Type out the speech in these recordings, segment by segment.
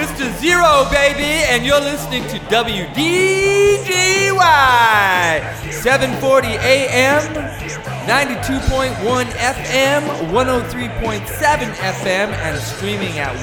Mr. Zero, baby, and you're listening to WDGY 740 AM, 92.1 FM, 103.7 FM, and streaming at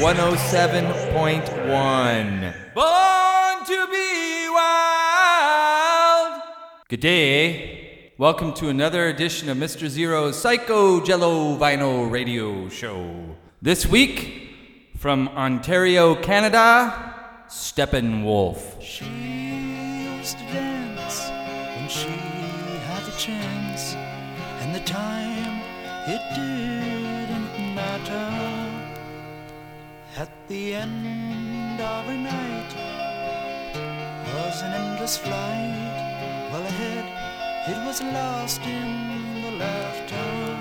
107.1. Born to be wild. Good day. Welcome to another edition of Mr. Zero's Psycho Jello Vinyl Radio Show. This week, from Ontario, Canada, Steppenwolf. She used to dance when she had the chance, and the time it didn't matter. At the end of her night was an endless flight, while ahead it was lost in the laughter.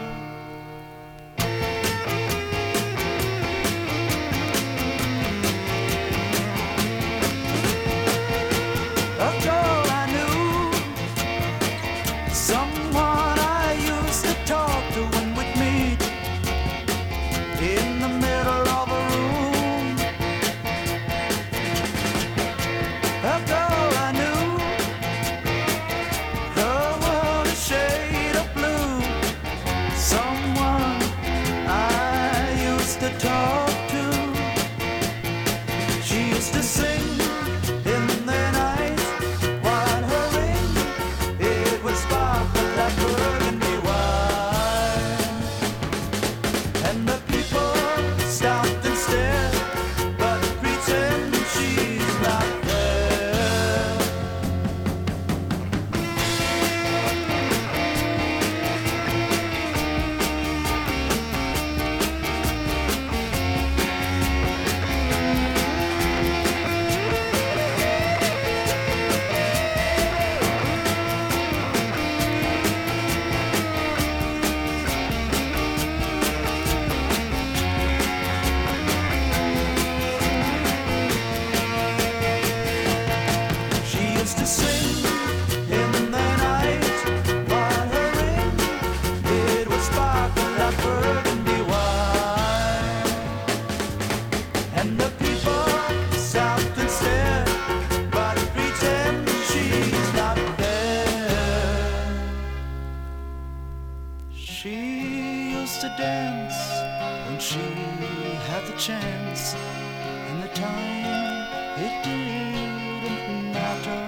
After all I knew, someone I used to talk to when we'd meet in the middle of a room. After all I knew, her world a shade of blue. Someone I used to talk to. She used to sing in the night, while her ring, it would sparkle like burgundy wine. And the people stopped and stared, but pretend she's not there. She used to sing in the night, while her ring, it would sparkle like burgundy wine. And the people stopped and stared, but pretend she's not there. She used to dance when she had the chance, and the time it didn't matter.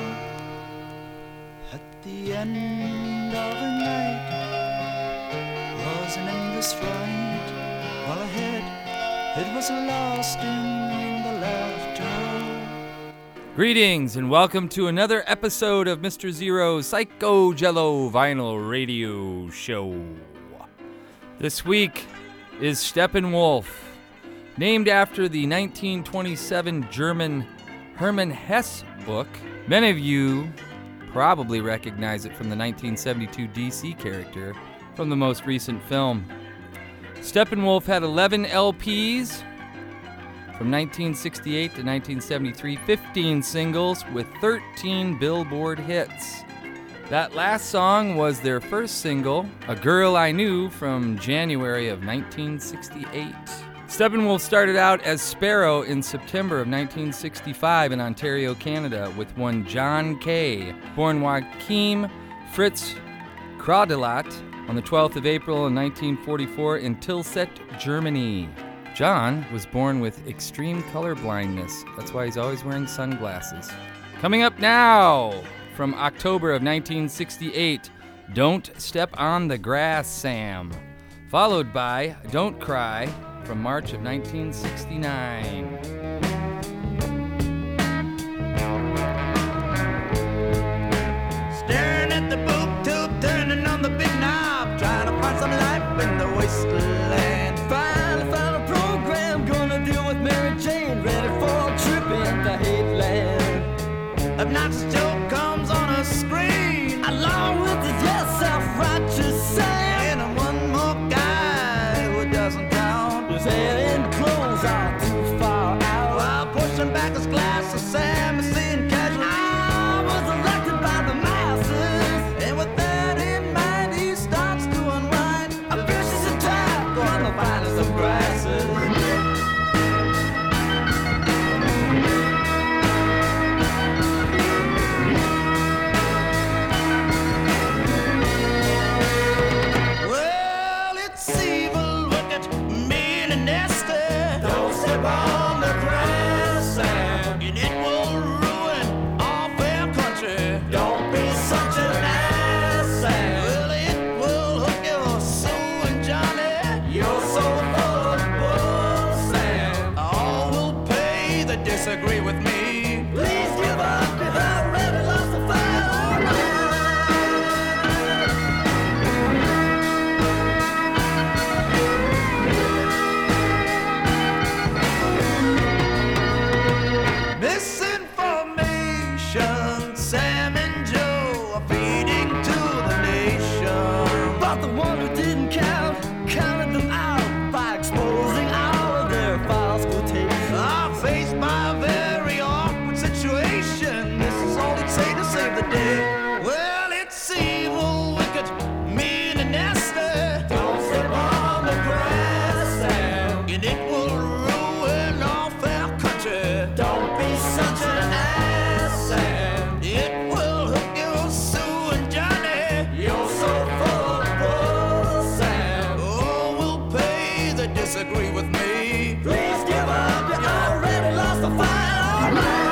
At the end of her night was an endless flight, while ahead it was lost in the laughter. Greetings and welcome to another episode of Mr. Zero's Psycho Jello Vinyl Radio Show. This week is Steppenwolf, named after the 1927 German Hermann Hesse book. Many of you probably recognize it from the 1972 DC character from the most recent film. Steppenwolf had 11 LPs from 1968 to 1973, 15 singles with 13 Billboard hits. That last song was their first single, A Girl I Knew, from January of 1968. Steppenwolf started out as Sparrow in September of 1965 in Ontario, Canada, with one John Kay, born Joachim Fritz Kraudelat on the 12th of April in 1944 in Tilsit, Germany. John was born with extreme color blindness. That's why he's always wearing sunglasses. Coming up now, from October of 1968, Don't Step on the Grass, Sam. Followed by Don't Cry from March of 1969. Staring at the boob tube, turning on the big knob, trying to find some life in the wasteland. Finally found a program, gonna deal with Mary Jane, ready for a trip into Hateland. Obnoxious joke comes on a screen, Along with his yes, self-righteous Sam, and one more guy who doesn't count. his hair and clothes are too far out. say to save the day? Well, it's evil, wicked, mean and nasty. Don't step on the grass, and it will ruin our fair country. Don't be such an ass, and it will hook you, Sue and Johnny. You're so full of bull, Sam. Oh, we'll pay that disagree with me. Please give up, you already lost the fight. All right.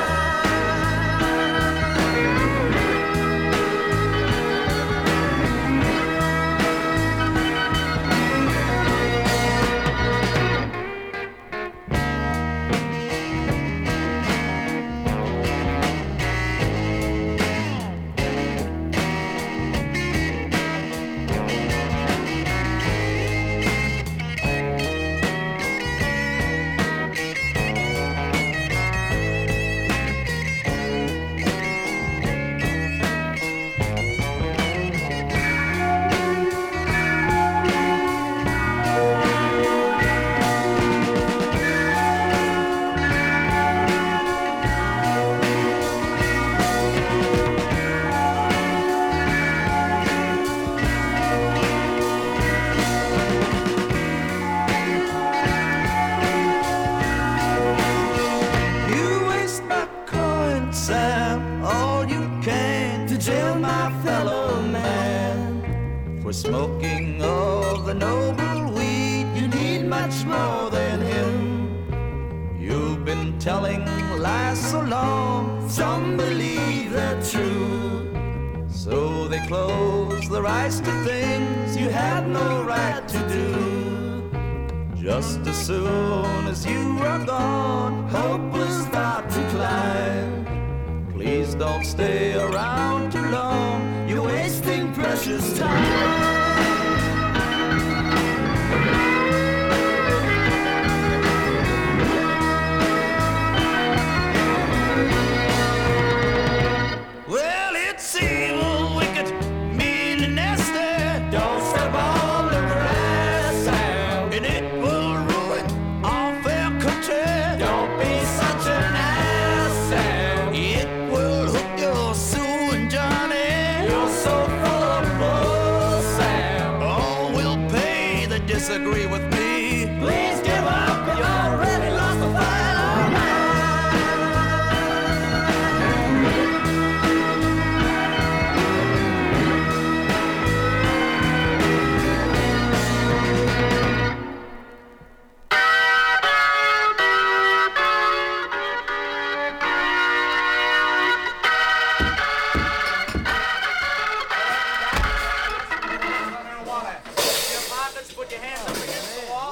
Smoking of the noble weed, you need much more than him. You've been telling lies so long, some believe they're true. So they close their eyes to things you had no right to do. Just as soon as you are gone, hope will start to climb. Please don't stay around too long, you're wasting precious time. Well, it's evil, wicked, mean and nasty. Don't step on the grass, and it will ruin our fair country. Don't be such an ass, and it will hook your Sue and Johnny. You're so full of bull, Sam. Oh, we'll pay that disagree with me. Please give up, you already lost the fight. All right. Put your hands up against the wall.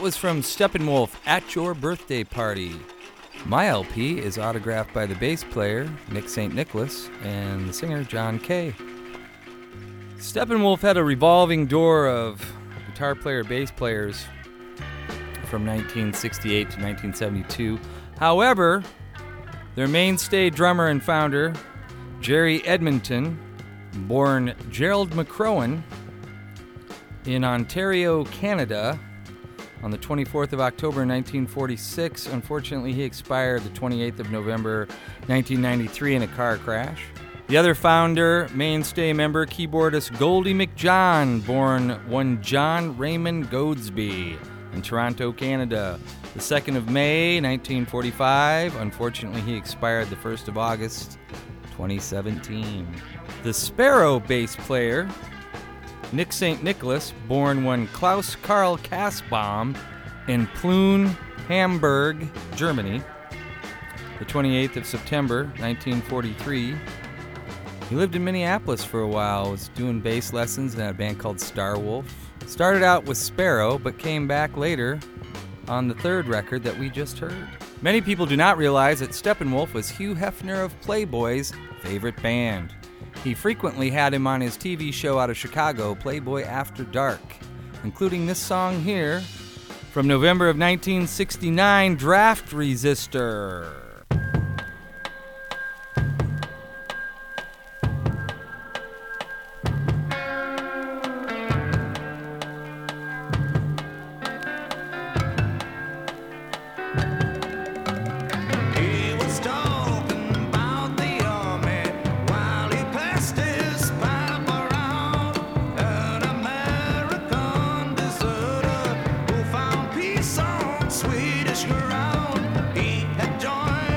was from Steppenwolf, At Your Birthday Party. My LP is autographed by the bass player, Nick St. Nicholas, and the singer, John Kay. Steppenwolf had a revolving door of guitar player, bass players from 1968 to 1972. However, their mainstay drummer and founder, Jerry Edmonton, born Gerald McCrowan in Ontario, Canada, on the 24th of October 1946. Unfortunately, he expired the 28th of November 1993 in a car crash. The other founder, mainstay member, keyboardist Goldie McJohn, born one John Raymond Goadsby in Toronto, Canada, the 2nd of May 1945. Unfortunately, he expired the 1st of August 2017. The Sparrow bass player, Nick St. Nicholas, born one Klaus Karl Kasbaum in Plön, Hamburg, Germany, the 28th of September 1943. He lived in Minneapolis for a while, was doing bass lessons in a band called Starwolf. Started out with Sparrow, but came back later on the third record that we just heard. Many people do not realize that Steppenwolf was Hugh Hefner of Playboy's favorite band. He frequently had him on his TV show out of Chicago, Playboy After Dark, including this song here from November of 1969, Draft Resistor. Swedish ground, he had joined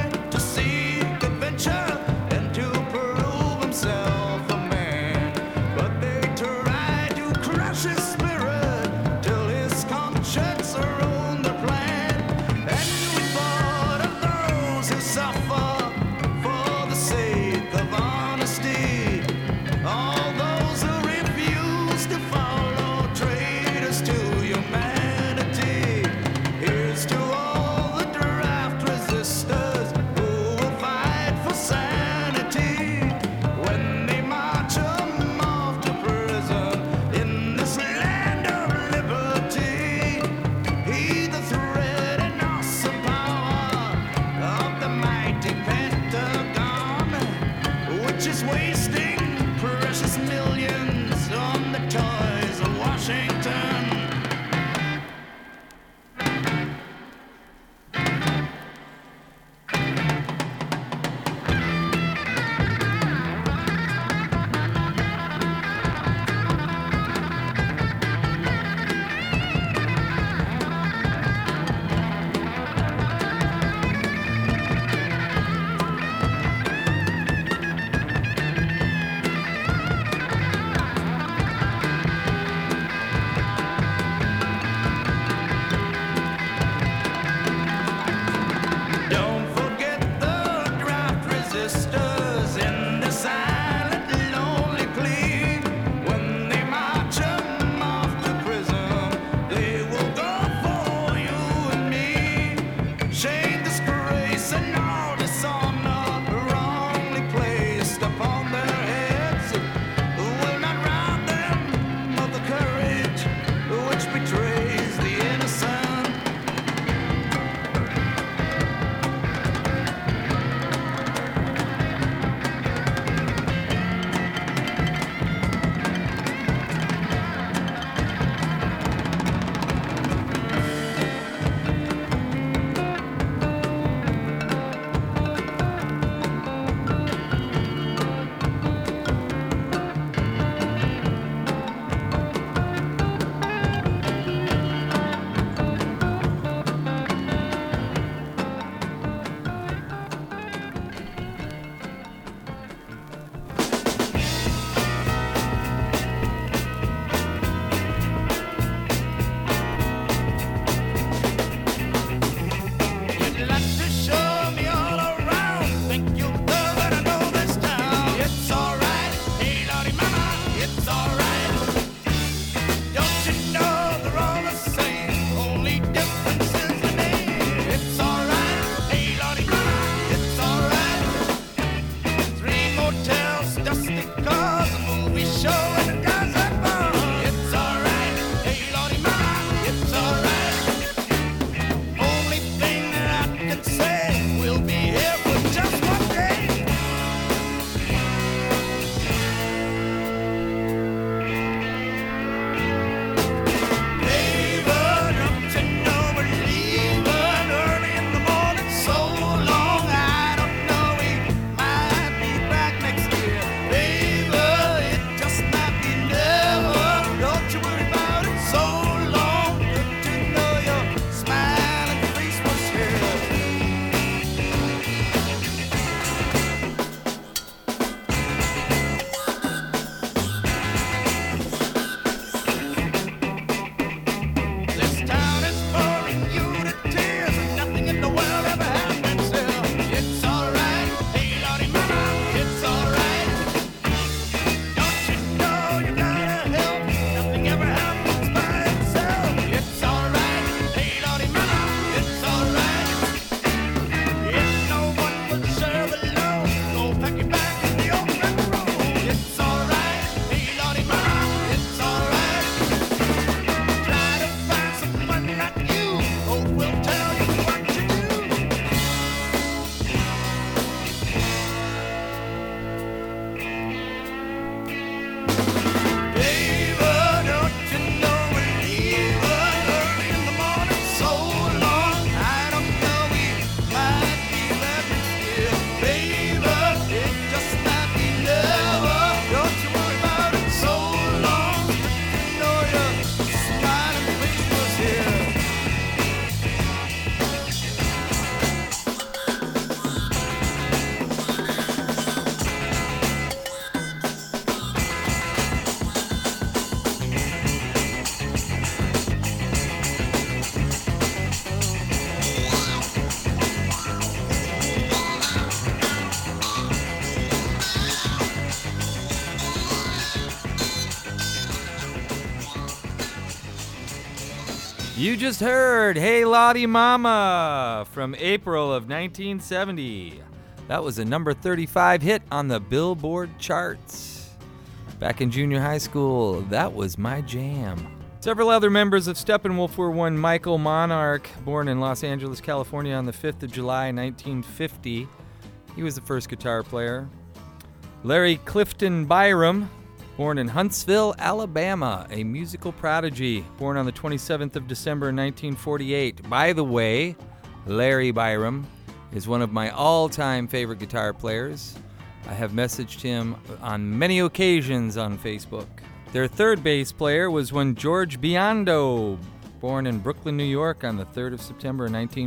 You just heard Hey Lottie Mama from April of 1970. That was a number 35 hit on the Billboard charts. Back in junior high school, that was my jam. Several other members of Steppenwolf were one Michael Monarch, born in Los Angeles, California on the 5th of July, 1950. He was the first guitar player. Larry Clifton Byram, born in Huntsville, Alabama, a musical prodigy, born on the 27th of December, 1948. By the way, Larry Byram is one of my all-time favorite guitar players. I have messaged him on many occasions on Facebook. Their third bass player was one George Biondo, born in Brooklyn, New York on the 3rd of September,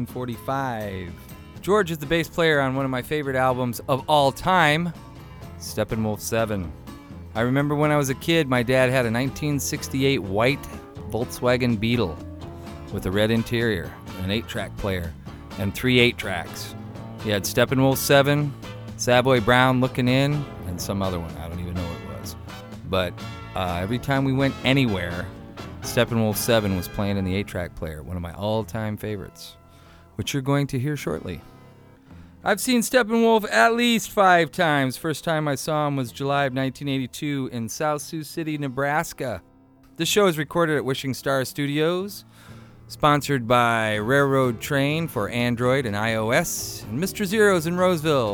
1945. George is the bass player on one of my favorite albums of all time, Steppenwolf 7. I remember when I was a kid, my dad had a 1968 white Volkswagen Beetle with a red interior, an 8-track player, and 3 8-tracks. He had Steppenwolf 7, Savoy Brown Looking In, and some other one. I don't even know what it was. But every time we went anywhere, Steppenwolf 7 was playing in the 8-track player, one of my all-time favorites, which you're going to hear shortly. I've seen Steppenwolf at least 5 times. First time I saw him was July of 1982 in South Sioux City, Nebraska. This show is recorded at Wishing Star Studios, sponsored by Railroad Train for Android and iOS, and Mr. Zero's in Roseville,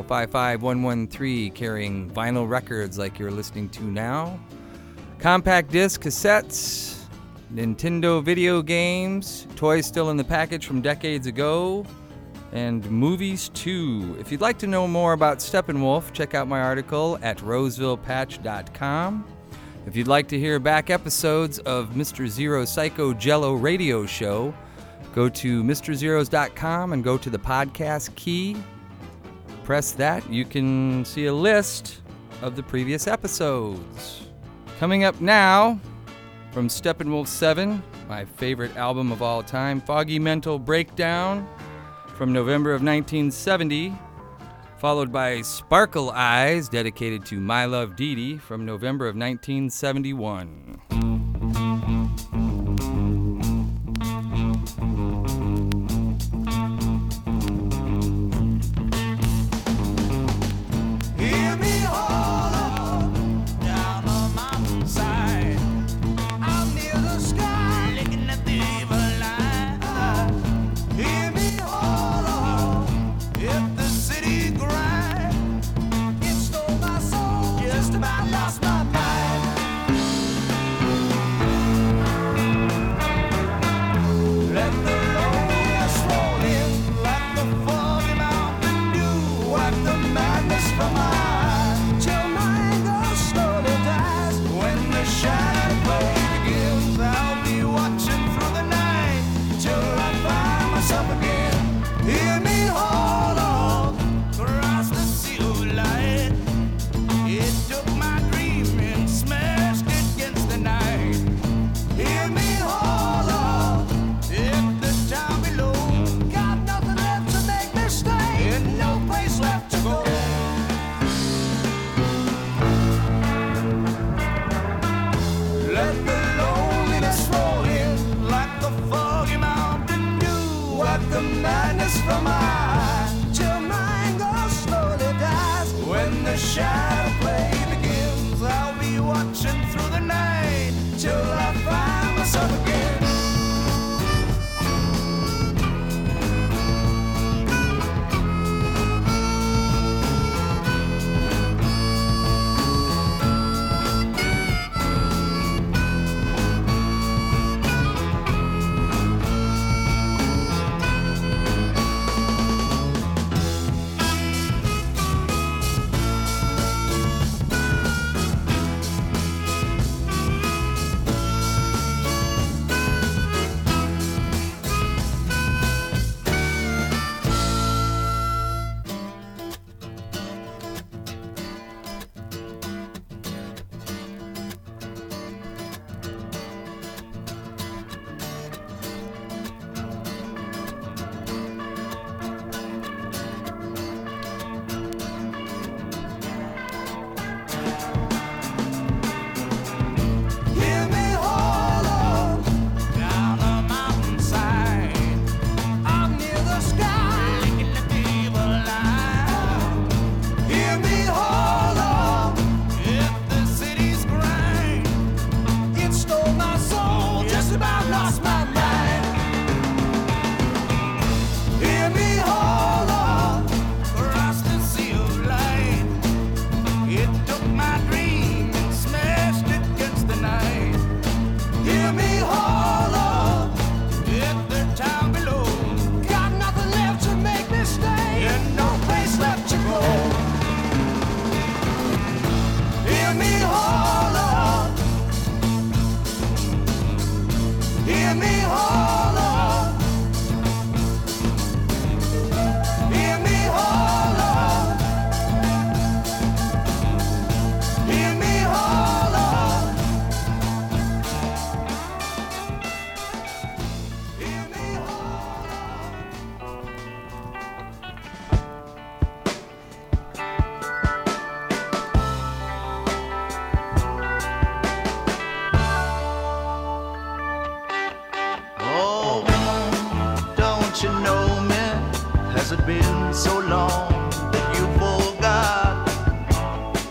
55113, carrying vinyl records like you're listening to now, compact disc, cassettes, Nintendo video games, toys still in the package from decades ago, and movies too. If you'd like to know more about Steppenwolf, check out my article at rosevillepatch.com. If you'd like to hear back episodes of Mr. Zero Psycho Jello radio show, go to MrZeros.com and go to the podcast key. Press that. You can see a list of the previous episodes. Coming up now, from Steppenwolf 7, my favorite album of all time, Foggy Mental Breakdown, from November of 1970, followed by Sparkle Eyes, dedicated to My Love Dee Dee, from November of 1971. Hear me holler down the mountainside. I'm near the sky, looking at the evil eye. Hear me holler if the city grind. It stole my soul, just about lost my mind.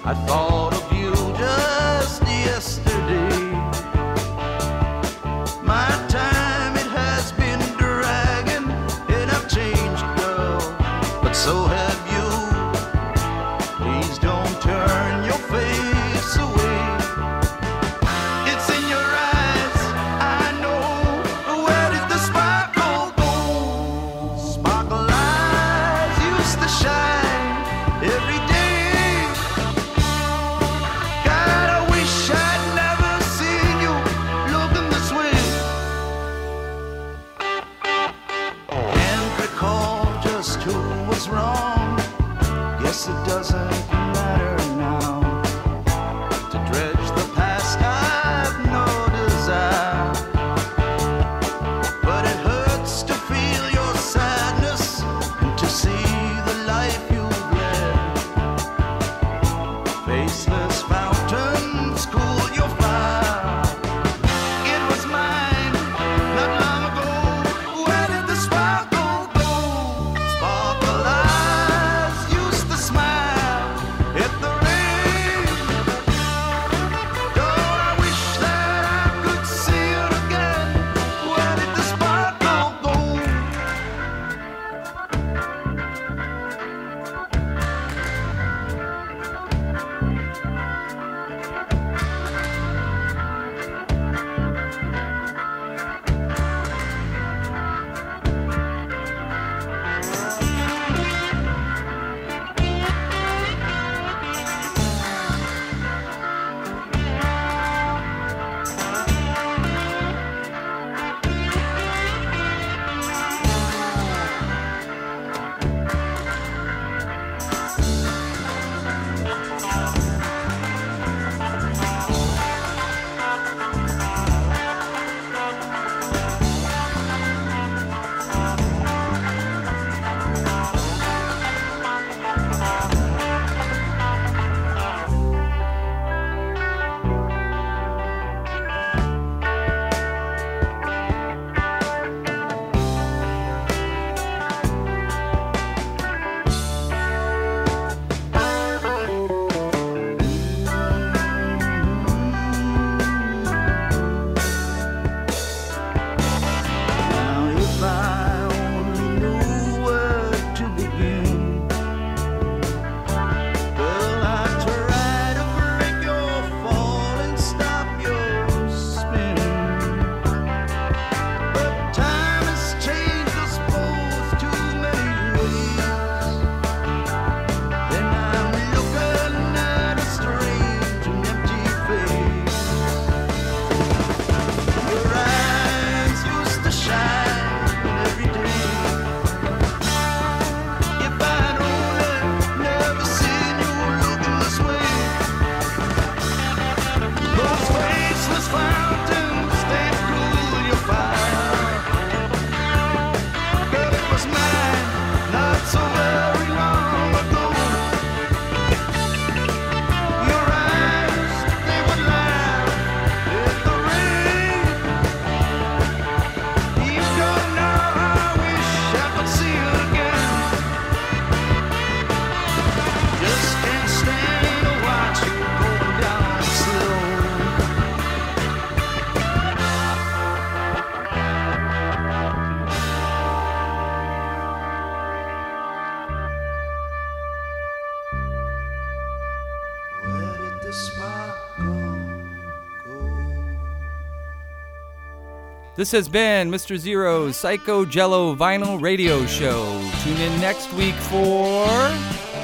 I thought of you just yesterday. My time, it has been dragging, and I've changed, girl, but so have you. Please don't turn your face away. It's in your eyes, I know. Where did the sparkle go? Sparkle eyes used to shine every day. God, I wish I'd never seen you looking this way. Can't recall just who was wrong. Guess it doesn't matter now. To dredge the past, I've no desire. But it hurts to feel your sadness and to see the life you've led. Faceless fountains cool your fire. It was mine not long ago. Where did the sparkle go? Sparkle eyes used to smile at the rain. Don't I wish that I could see it again? Where did the sparkle go? Now if I only knew where to begin. Well, I try to break your fall and stop your spin. But time has changed us both too many ways. Then I'm looking at a strange and empty face. Your eyes used to shine every day. If I'd only never seen you looking this way. Those faceless fountains, they cool your fire. But it was mine not so very long ago. Your eyes, they would laugh at the rain. You don't know how I wish I could see you again. Just can't stand to watch you going down slow. Where did the sparkle go? This has been Mr. Zero's Psycho Jello Vinyl Radio Show. Tune in next week for